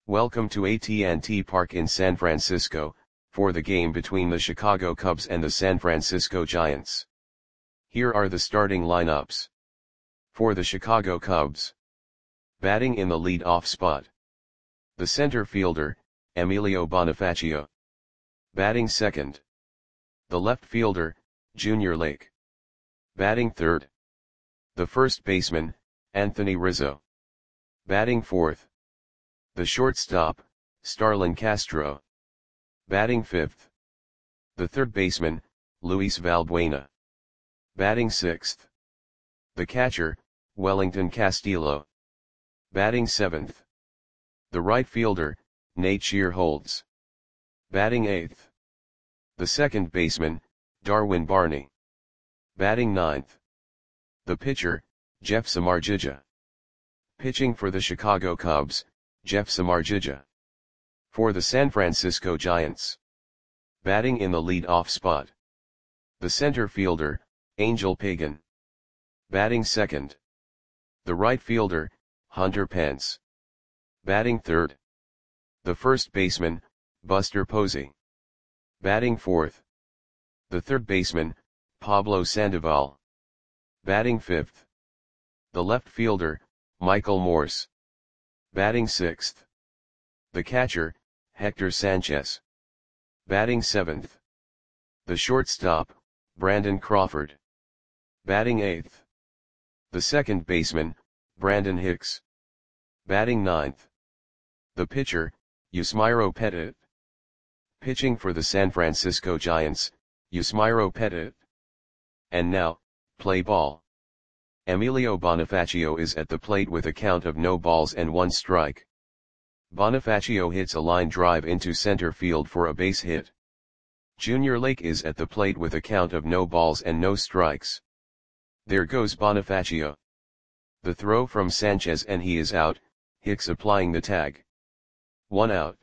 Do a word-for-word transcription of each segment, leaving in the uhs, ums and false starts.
Welcome to A T and T Park in San Francisco, for the game between the Chicago Cubs and the San Francisco Giants. Here are the starting lineups. For the Chicago Cubs. Batting in the lead-off spot. The center fielder, Emilio Bonifacio. Batting second. The left fielder, Junior Lake. Batting third. The first baseman, Anthony Rizzo. Batting fourth. The shortstop, Starlin Castro. Batting fifth. The third baseman, Luis Valbuena. Batting sixth. The catcher, Wellington Castillo. Batting seventh. The right fielder, Nate Shearholtz. Batting eighth. The second baseman, Darwin Barney. Batting ninth. The pitcher, Jeff Samardzija. Pitching for the Chicago Cubs, Jeff Samardzija. For the San Francisco Giants. Batting in the lead-off spot. The center fielder, Angel Pagan. Batting second. The right fielder, Hunter Pence. Batting third. The first baseman, Buster Posey. Batting fourth. The third baseman, Pablo Sandoval. Batting fifth. The left fielder, Michael Morse. Batting sixth. The catcher, Hector Sanchez. Batting seventh. The shortstop, Brandon Crawford. Batting eighth. The second baseman, Brandon Hicks. Batting ninth. The pitcher, Yusmeiro Petit. Pitching for the San Francisco Giants, Yusmeiro Petit. And now, play ball. Emilio Bonifacio is at the plate with a count of no balls and one strike. Bonifacio hits a line drive into center field for a base hit. Junior Lake is at the plate with a count of no balls and no strikes. There goes Bonifacio. The throw from Sanchez and he is out, Hicks applying the tag. One out.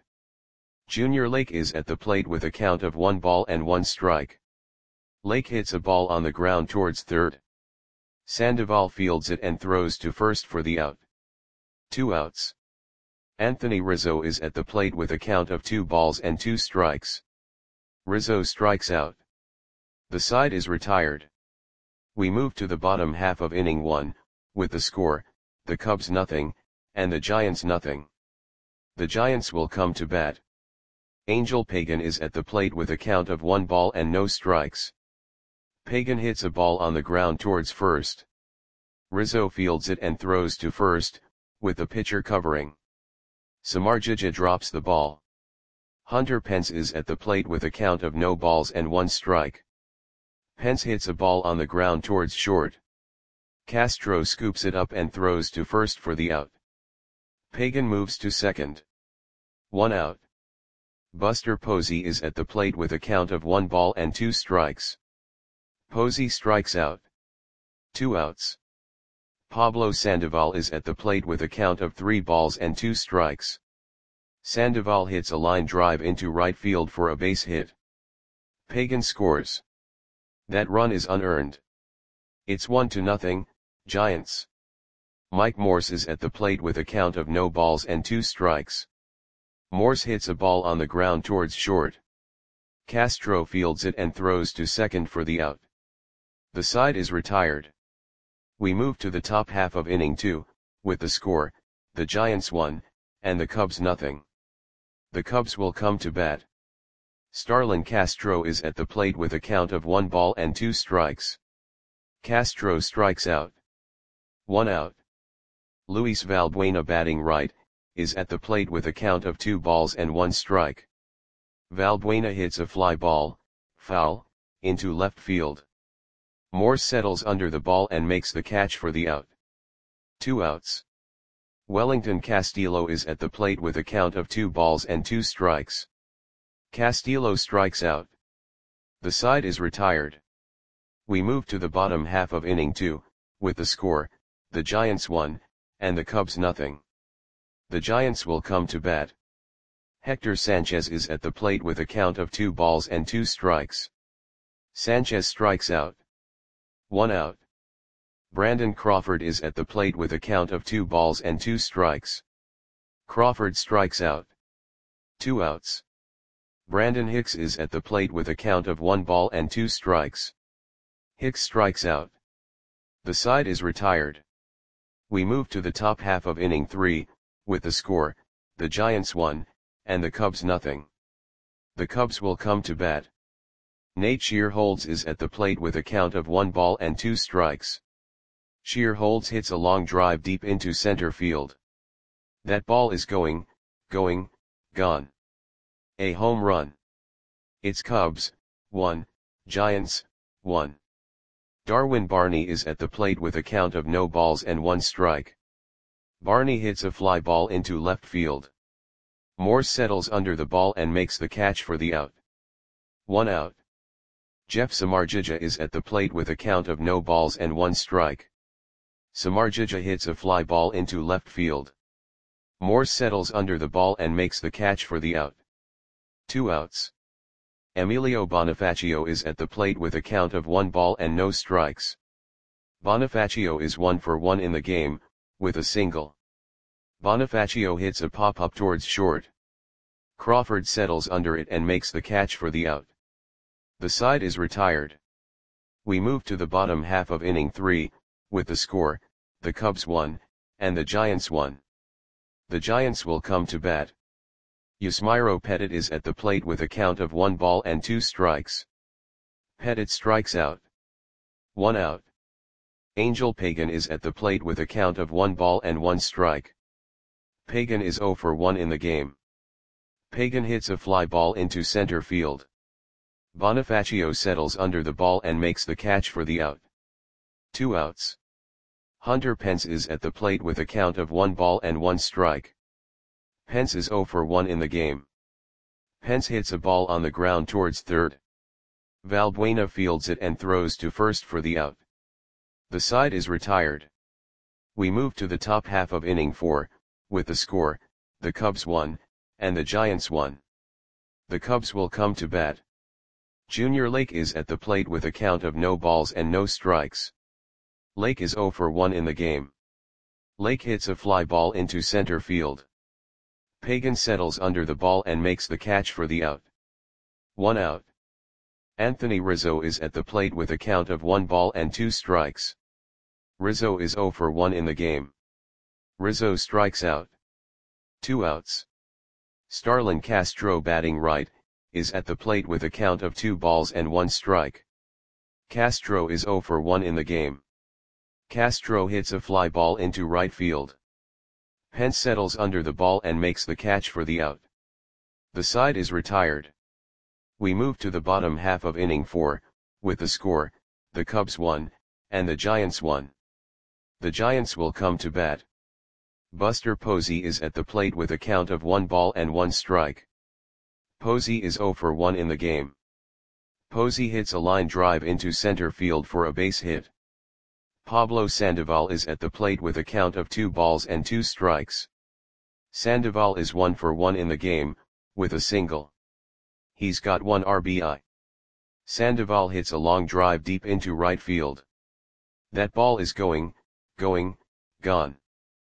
Junior Lake is at the plate with a count of one ball and one strike. Lake hits a ball on the ground towards third. Sandoval fields it and throws to first for the out. Two outs. Anthony Rizzo is at the plate with a count of two balls and two strikes. Rizzo strikes out. The side is retired. We move to the bottom half of inning one, with the score, the Cubs nothing, and the Giants nothing. The Giants will come to bat. Angel Pagan is at the plate with a count of one ball and no strikes. Pagan hits a ball on the ground towards first. Rizzo fields it and throws to first, with the pitcher covering. Samardzija drops the ball. Hunter Pence is at the plate with a count of no balls and one strike. Pence hits a ball on the ground towards short. Castro scoops it up and throws to first for the out. Pagan moves to second. One out. Buster Posey is at the plate with a count of one ball and two strikes. Posey strikes out. Two outs. Pablo Sandoval is at the plate with a count of three balls and two strikes. Sandoval hits a line drive into right field for a base hit. Pagan scores. That run is unearned. It's one to nothing, Giants. Mike Morse is at the plate with a count of no balls and two strikes. Morse hits a ball on the ground towards short. Castro fields it and throws to second for the out. The side is retired. We move to the top half of inning two, with the score, the Giants one, and the Cubs nothing. The Cubs will come to bat. Starlin Castro is at the plate with a count of one ball and two strikes. Castro strikes out. One out. Luis Valbuena batting right, is at the plate with a count of two balls and one strike. Valbuena hits a fly ball, foul, into left field. Morse settles under the ball and makes the catch for the out. Two outs. Wellington Castillo is at the plate with a count of two balls and two strikes. Castillo strikes out. The side is retired. We move to the bottom half of inning two, with the score, the Giants one, and the Cubs nothing. The Giants will come to bat. Hector Sanchez is at the plate with a count of two balls and two strikes. Sanchez strikes out. One out. Brandon Crawford is at the plate with a count of two balls and two strikes. Crawford strikes out. Two outs. Brandon Hicks is at the plate with a count of one ball and two strikes. Hicks strikes out. The side is retired. We move to the top half of inning three, with the score, the Giants one, and the Cubs nothing. The Cubs will come to bat. Nate Shearholtz is at the plate with a count of one ball and two strikes. Shearholtz hits a long drive deep into center field. That ball is going, going, gone. A home run. It's Cubs, one, Giants, one. Darwin Barney is at the plate with a count of no balls and one strike. Barney hits a fly ball into left field. Morse settles under the ball and makes the catch for the out. One out. Jeff Samardzija is at the plate with a count of no balls and one strike. Samardzija hits a fly ball into left field. Morse settles under the ball and makes the catch for the out. Two outs. Emilio Bonifacio is at the plate with a count of one ball and no strikes. Bonifacio is one for one in the game, with a single. Bonifacio hits a pop-up towards short. Crawford settles under it and makes the catch for the out. The side is retired. We move to the bottom half of inning three, with the score, the Cubs one, and the Giants one. The Giants will come to bat. Yusmeiro Petit is at the plate with a count of one ball and two strikes. Petit strikes out. One out. Angel Pagan is at the plate with a count of one ball and one strike. Pagan is zero for one in the game. Pagan hits a fly ball into center field. Bonifacio settles under the ball and makes the catch for the out. Two outs. Hunter Pence is at the plate with a count of one ball and one strike. Pence is zero for one in the game. Pence hits a ball on the ground towards third. Valbuena fields it and throws to first for the out. The side is retired. We move to the top half of inning four, with the score, the Cubs one, and the Giants one. The Cubs will come to bat. Junior Lake is at the plate with a count of no balls and no strikes. Lake is zero for one in the game. Lake hits a fly ball into center field. Pagan settles under the ball and makes the catch for the out. One out. Anthony Rizzo is at the plate with a count of one ball and two strikes. Rizzo is zero for one in the game. Rizzo strikes out. Two outs. Starlin Castro, batting right, is at the plate with a count of two balls and one strike. Castro is zero for one in the game. Castro hits a fly ball into right field. Pence settles under the ball and makes the catch for the out. The side is retired. We move to the bottom half of inning four, with the score, the Cubs one, and the Giants one. The Giants will come to bat. Buster Posey is at the plate with a count of one ball and one strike. Posey is zero for one in the game. Posey hits a line drive into center field for a base hit. Pablo Sandoval is at the plate with a count of two balls and two strikes. Sandoval is one for one in the game, with a single. He's got one R B I. Sandoval hits a long drive deep into right field. That ball is going, going, gone.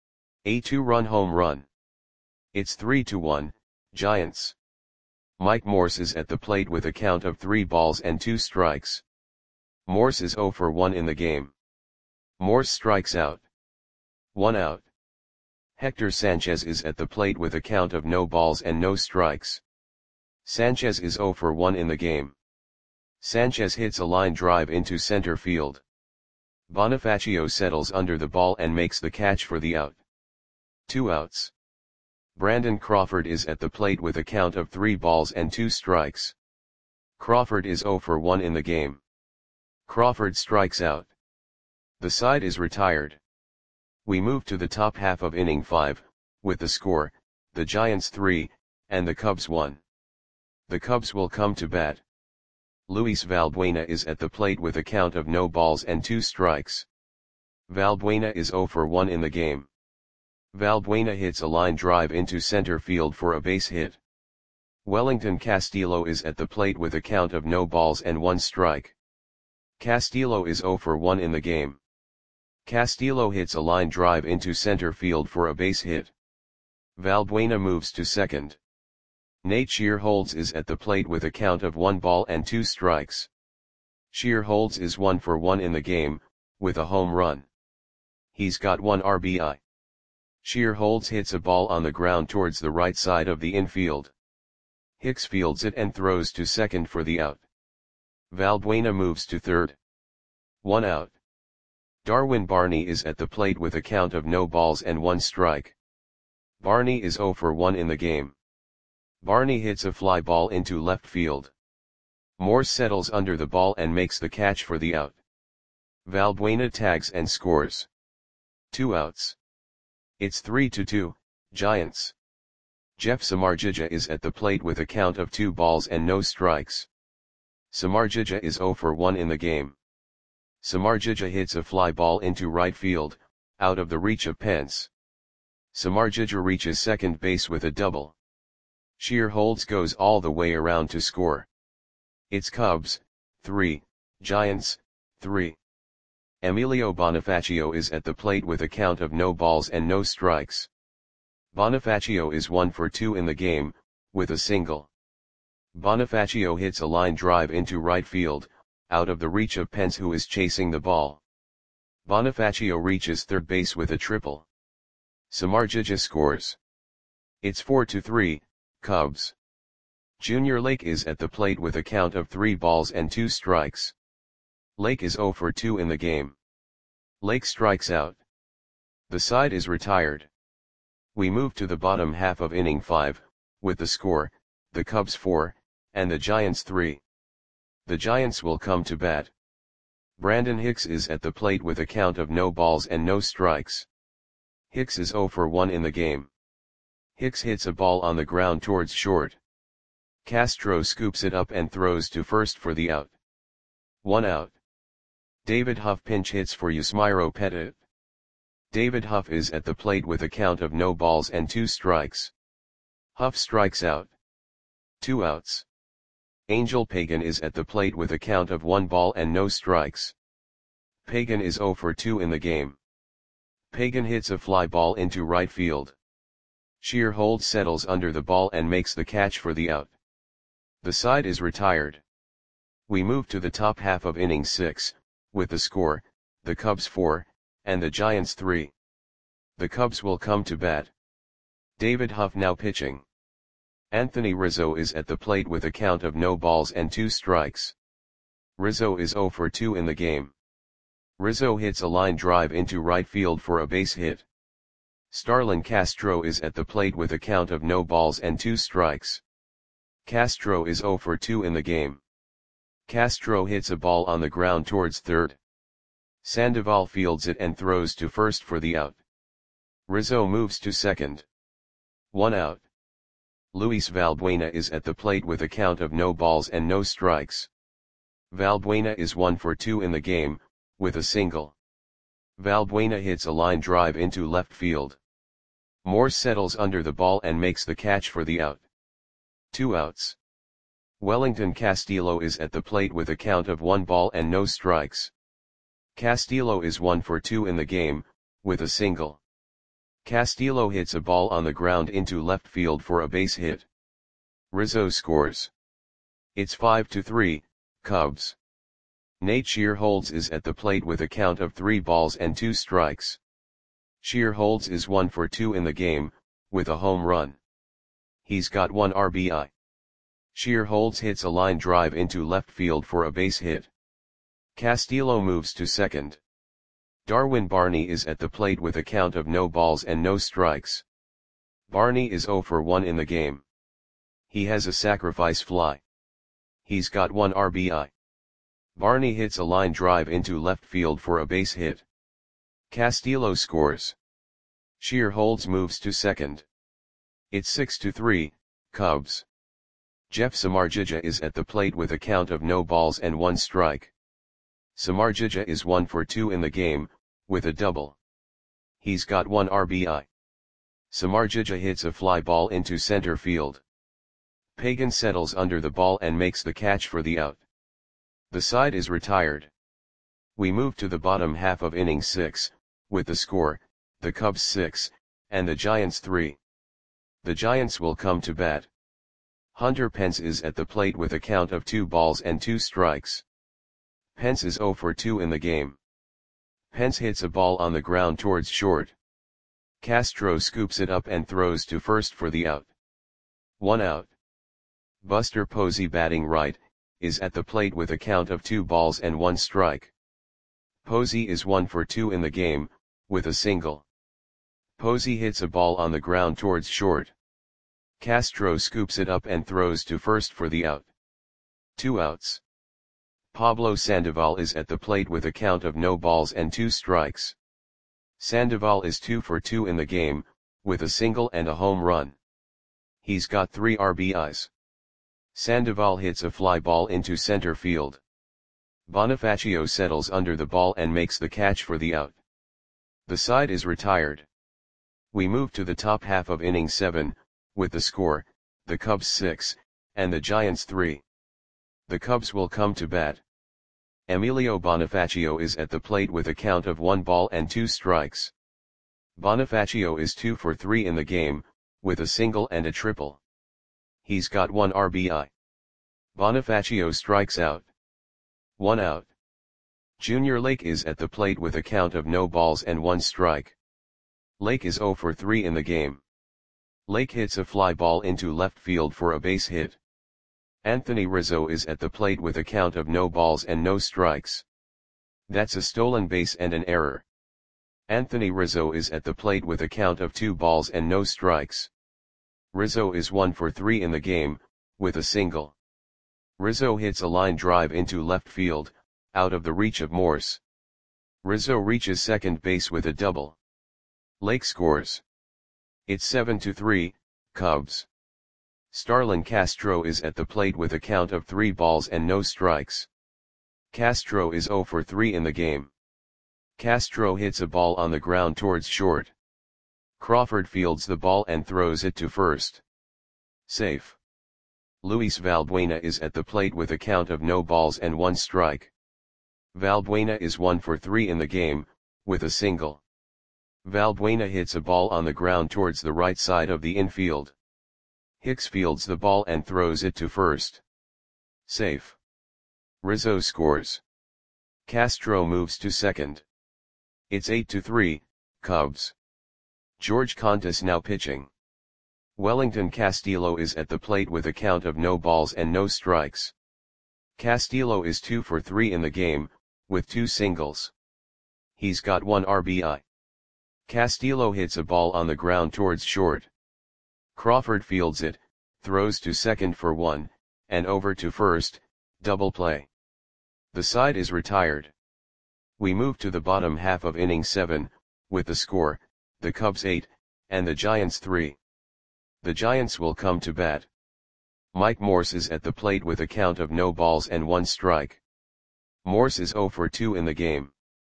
A two-run home run. It's three to one, Giants. Mike Morse is at the plate with a count of three balls and two strikes. Morse is zero for one in the game. Morse strikes out. One out. Hector Sanchez is at the plate with a count of no balls and no strikes. Sanchez is zero for one in the game. Sanchez hits a line drive into center field. Bonifacio settles under the ball and makes the catch for the out. Two outs. Brandon Crawford is at the plate with a count of three balls and two strikes. Crawford is zero for one in the game. Crawford strikes out. The side is retired. We move to the top half of inning five, with the score, the Giants three, and the Cubs one. The Cubs will come to bat. Luis Valbuena is at the plate with a count of no balls and two strikes. Valbuena is zero for one in the game. Valbuena hits a line drive into center field for a base hit. Wellington Castillo is at the plate with a count of no balls and one strike. Castillo is zero for one in the game. Castillo hits a line drive into center field for a base hit. Valbuena moves to second. Nate Shearholds is at the plate with a count of one ball and two strikes. Shearholds is one for one in the game, with a home run. He's got one R B I. Shearholds hits a ball on the ground towards the right side of the infield. Hicks fields it and throws to second for the out. Valbuena moves to third. One out. Darwin Barney is at the plate with a count of no balls and one strike. Barney is zero for one in the game. Barney hits a fly ball into left field. Morse settles under the ball and makes the catch for the out. Valbuena tags and scores. Two outs. It's three to two, Giants. Jeff Samardzija is at the plate with a count of two balls and no strikes. Samardzija is zero for one in the game. Samardzija hits a fly ball into right field, out of the reach of Pence. Samardzija reaches second base with a double. Shearholds goes all the way around to score. It's Cubs, three, Giants, three. Emilio Bonifacio is at the plate with a count of no balls and no strikes. Bonifacio is one for two in the game, with a single. Bonifacio hits a line drive into right field, out of the reach of Pence who is chasing the ball. Bonifacio reaches third base with a triple. Samardzija scores. It's four to three, Cubs. Junior Lake is at the plate with a count of three balls and two strikes. Lake is zero for two in the game. Lake strikes out. The side is retired. We move to the bottom half of inning five, with the score, the Cubs four, and the Giants three. The Giants will come to bat. Brandon Hicks is at the plate with a count of no balls and no strikes. Hicks is zero for one in the game. Hicks hits a ball on the ground towards short. Castro scoops it up and throws to first for the out. One out. David Huff pinch hits for Yusmeiro Petit. David Huff is at the plate with a count of no balls and two strikes. Huff strikes out. Two outs. Angel Pagan is at the plate with a count of one ball and no strikes. Pagan is zero for two in the game. Pagan hits a fly ball into right field. Shearholds settles under the ball and makes the catch for the out. The side is retired. We move to the top half of inning six, with the score, the Cubs four, and the Giants three. The Cubs will come to bat. David Huff now pitching. Anthony Rizzo is at the plate with a count of no balls and two strikes. Rizzo is zero for two in the game. Rizzo hits a line drive into right field for a base hit. Starlin Castro is at the plate with a count of no balls and two strikes. Castro is zero for two in the game. Castro hits a ball on the ground towards third. Sandoval fields it and throws to first for the out. Rizzo moves to second. One out. Luis Valbuena is at the plate with a count of no balls and no strikes. Valbuena is one for two in the game, with a single. Valbuena hits a line drive into left field. Morse settles under the ball and makes the catch for the out. Two outs. Wellington Castillo is at the plate with a count of one ball and no strikes. Castillo is one for two in the game, with a single. Castillo hits a ball on the ground into left field for a base hit. Rizzo scores. It's five to three, Cubs. Nate Shearholds is at the plate with a count of three balls and two strikes. Shearholds is one for two in the game, with a home run. He's got one R B I. Shearholds hits a line drive into left field for a base hit. Castillo moves to second. Darwin Barney is at the plate with a count of no balls and no strikes. Barney is zero for one in the game. He has a sacrifice fly. He's got one R B I. Barney hits a line drive into left field for a base hit. Castillo scores. Shearholds moves to second. It's six to three, Cubs. Jeff Samardzija is at the plate with a count of no balls and one strike. Samardzija is one for two in the game, with a double. He's got one R B I. Samardzija hits a fly ball into center field. Pagan settles under the ball and makes the catch for the out. The side is retired. We move to the bottom half of inning six, with the score, the Cubs six, and the Giants three. The Giants will come to bat. Hunter Pence is at the plate with a count of two balls and two strikes. Pence is zero for two in the game. Pence hits a ball on the ground towards short. Castro scoops it up and throws to first for the out. One out. Buster Posey, batting right, is at the plate with a count of two balls and one strike. Posey is one for two in the game, with a single. Posey hits a ball on the ground towards short. Castro scoops it up and throws to first for the out. Two outs. Pablo Sandoval is at the plate with a count of no balls and two strikes. Sandoval is two for two in the game, with a single and a home run. He's got three R B Is. Sandoval hits a fly ball into center field. Bonifacio settles under the ball and makes the catch for the out. The side is retired. We move to the top half of inning seven, with the score, the Cubs six, and the Giants three. The Cubs will come to bat. Emilio Bonifacio is at the plate with a count of one ball and two strikes. Bonifacio is two for three in the game, with a single and a triple. He's got one R B I. Bonifacio strikes out. One out. Junior Lake is at the plate with a count of no balls and one strike. Lake is zero for three in the game. Lake hits a fly ball into left field for a base hit. Anthony Rizzo is at the plate with a count of no balls and no strikes. That's a stolen base and an error. Anthony Rizzo is at the plate with a count of two balls and no strikes. Rizzo is one for three in the game, with a single. Rizzo hits a line drive into left field, out of the reach of Morse. Rizzo reaches second base with a double. Lake scores. It's seven to three, Cubs. Starlin Castro is at the plate with a count of three balls and no strikes. Castro is zero for three in the game. Castro hits a ball on the ground towards short. Crawford fields the ball and throws it to first. Safe. Luis Valbuena is at the plate with a count of no balls and one strike. Valbuena is one for three in the game, with a single. Valbuena hits a ball on the ground towards the right side of the infield. Hicks fields the ball and throws it to first. Safe. Rizzo scores. Castro moves to second. It's eight to three, Cubs. George Contis now pitching. Wellington Castillo is at the plate with a count of no balls and no strikes. Castillo is two for three in the game, with two singles. He's got one R B I. Castillo hits a ball on the ground towards short. Crawford fields it, throws to second for one, and over to first, double play. The side is retired. We move to the bottom half of inning seven, with the score, the Cubs eight, and the Giants three. The Giants will come to bat. Mike Morse is at the plate with a count of no balls and one strike. Morse is zero for two in the game.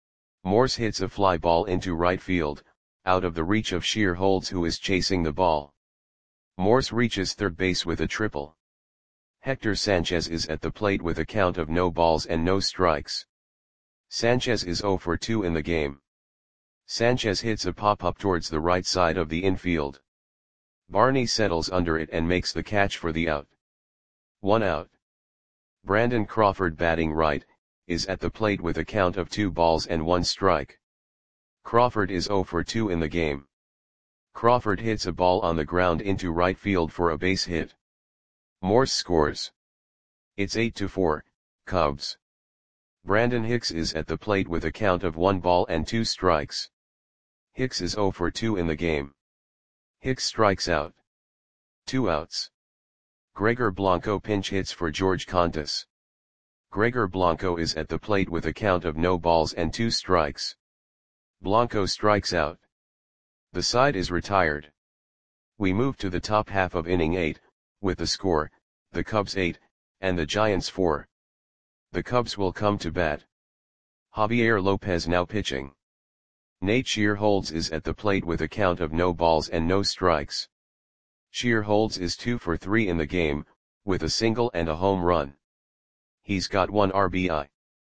Morse hits a fly ball into right field, out of the reach of Sheer Holds, who is chasing the ball. Morse reaches third base with a triple. Hector Sanchez is at the plate with a count of no balls and no strikes. Sanchez is zero for two in the game. Sanchez hits a pop-up towards the right side of the infield. Barney settles under it and makes the catch for the out. One out. Brandon Crawford, batting right, is at the plate with a count of two balls and one strike. Crawford is zero for two in the game. Crawford hits a ball on the ground into right field for a base hit. Morse scores. It's eight to four, Cubs. Brandon Hicks is at the plate with a count of one ball and two strikes. Hicks is zero for two in the game. Hicks strikes out. Two outs. Gregor Blanco pinch hits for George Contis. Gregor Blanco is at the plate with a count of no balls and two strikes. Blanco strikes out. The side is retired. We move to the top half of inning eight, with the score, the Cubs eight, and the Giants four. The Cubs will come to bat. Javier Lopez now pitching. Nate Sheer Holds is at the plate with a count of no balls and no strikes. Sheer Holds is two for three in the game, with a single and a home run. He's got one R B I.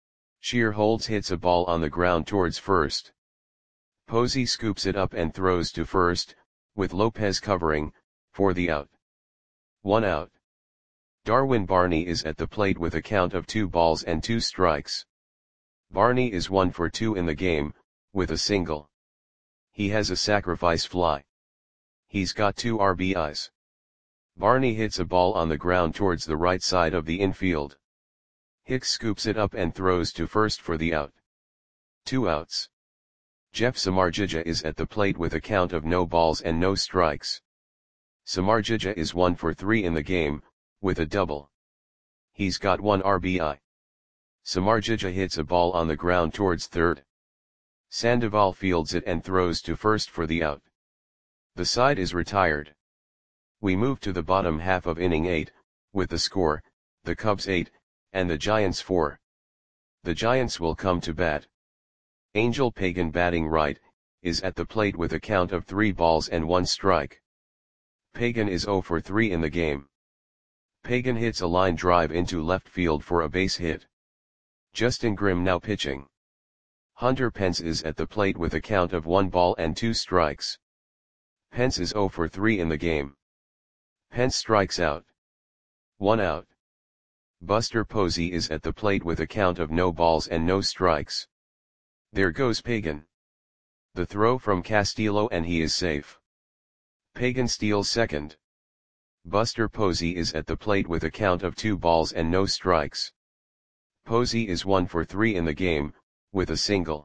Sheer Holds hits a ball on the ground towards first. Posey scoops it up and throws to first, with Lopez covering, for the out. One out. Darwin Barney is at the plate with a count of two balls and two strikes. Barney is one for two in the game, with a single. He has a sacrifice fly. He's got two R B Is. Barney hits a ball on the ground towards the right side of the infield. Hicks scoops it up and throws to first for the out. Two outs. Jeff Samardzija is at the plate with a count of no balls and no strikes. Samardzija is one for three in the game, with a double. He's got one R B I. Samardzija hits a ball on the ground towards third. Sandoval fields it and throws to first for the out. The side is retired. We move to the bottom half of inning eight, with the score, the Cubs eight, and the Giants four. The Giants will come to bat. Angel Pagan, batting right, is at the plate with a count of three balls and one strike. Pagan is zero for three in the game. Pagan hits a line drive into left field for a base hit. Justin Grimm now pitching. Hunter Pence is at the plate with a count of one ball and two strikes. Pence is zero for three in the game. Pence strikes out. One out. Buster Posey is at the plate with a count of no balls and no strikes. There goes Pagan. The throw from Castillo and he is safe. Pagan steals second. Buster Posey is at the plate with a count of two balls and no strikes. Posey is one for three in the game, with a single.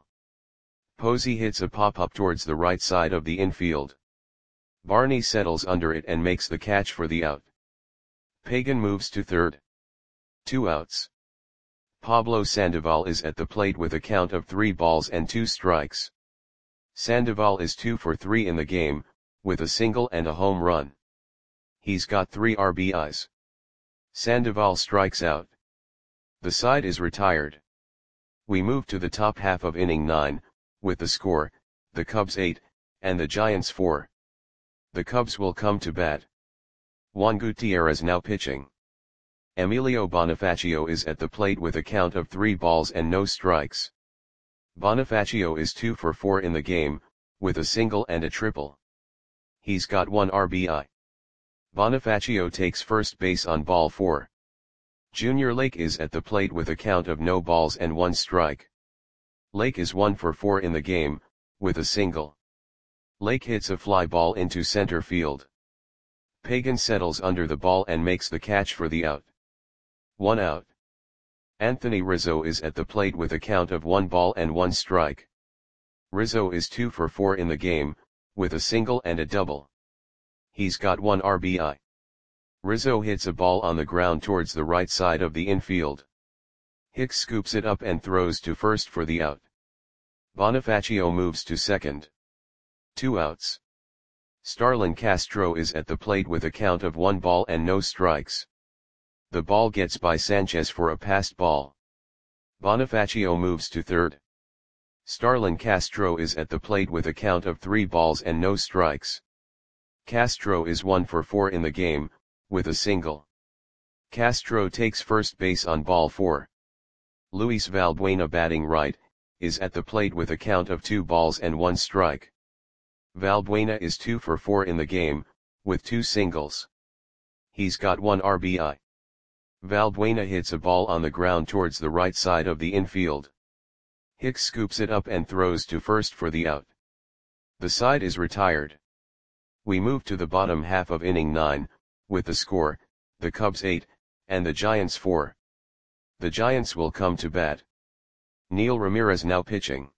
Posey hits a pop-up towards the right side of the infield. Barney settles under it and makes the catch for the out. Pagan moves to third. Two outs. Pablo Sandoval is at the plate with a count of three balls and two strikes. Sandoval is two for three in the game, with a single and a home run. He's got three R B Is. Sandoval strikes out. The side is retired. We move to the top half of inning nine, with the score, the Cubs eight, and the Giants four. The Cubs will come to bat. Juan Gutierrez now pitching. Emilio Bonifacio is at the plate with a count of three balls and no strikes. Bonifacio is two for four in the game, with a single and a triple. He's got one R B I. Bonifacio takes first base on ball four. Junior Lake is at the plate with a count of no balls and one strike. Lake is one for four in the game, with a single. Lake hits a fly ball into center field. Pagan settles under the ball and makes the catch for the out. One out. Anthony Rizzo is at the plate with a count of one ball and one strike. Rizzo is two for four in the game, with a single and a double. He's got one R B I. Rizzo hits a ball on the ground towards the right side of the infield. Hicks scoops it up and throws to first for the out. Bonifacio moves to second. Two outs. Starlin Castro is at the plate with a count of one ball and no strikes. The ball gets by Sanchez for a passed ball. Bonifacio moves to third. Starlin Castro is at the plate with a count of three balls and no strikes. Castro is one for four in the game, with a single. Castro takes first base on ball four. Luis Valbuena, batting right, is at the plate with a count of two balls and one strike. Valbuena is two for four in the game, with two singles. He's got one R B I. Valbuena hits a ball on the ground towards the right side of the infield. Hicks scoops it up and throws to first for the out. The side is retired. We move to the bottom half of inning nine, with the score, the Cubs eight, and the Giants four. The Giants will come to bat. Neil Ramirez now pitching.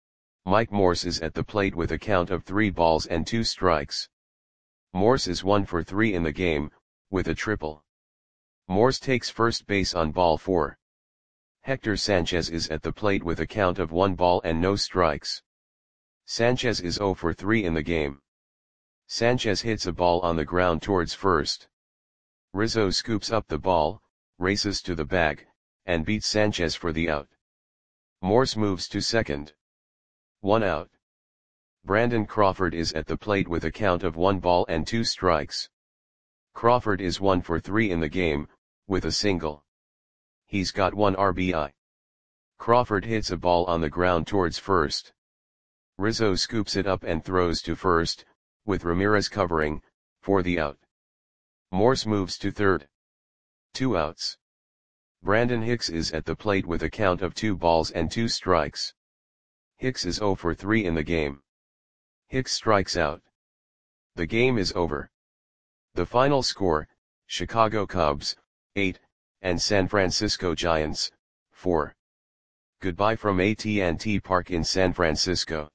Mike Morse is at the plate with a count of three balls and two strikes. Morse is one for three in the game, with a triple. Morse takes first base on ball four. Hector Sanchez is at the plate with a count of one ball and no strikes. Sanchez is zero for three in the game. Sanchez hits a ball on the ground towards first. Rizzo scoops up the ball, races to the bag, and beats Sanchez for the out. Morse moves to second. One out. Brandon Crawford is at the plate with a count of one ball and two strikes. Crawford is one for three in the game, with a single. He's got one R B I. Crawford hits a ball on the ground towards first. Rizzo scoops it up and throws to first, with Ramirez covering, for the out. Morse moves to third. Two outs. Brandon Hicks is at the plate with a count of two balls and two strikes. Hicks is zero for three in the game. Hicks strikes out. The game is over. The final score, Chicago Cubs, eight, and San Francisco Giants, four. Goodbye from A T and T Park in San Francisco.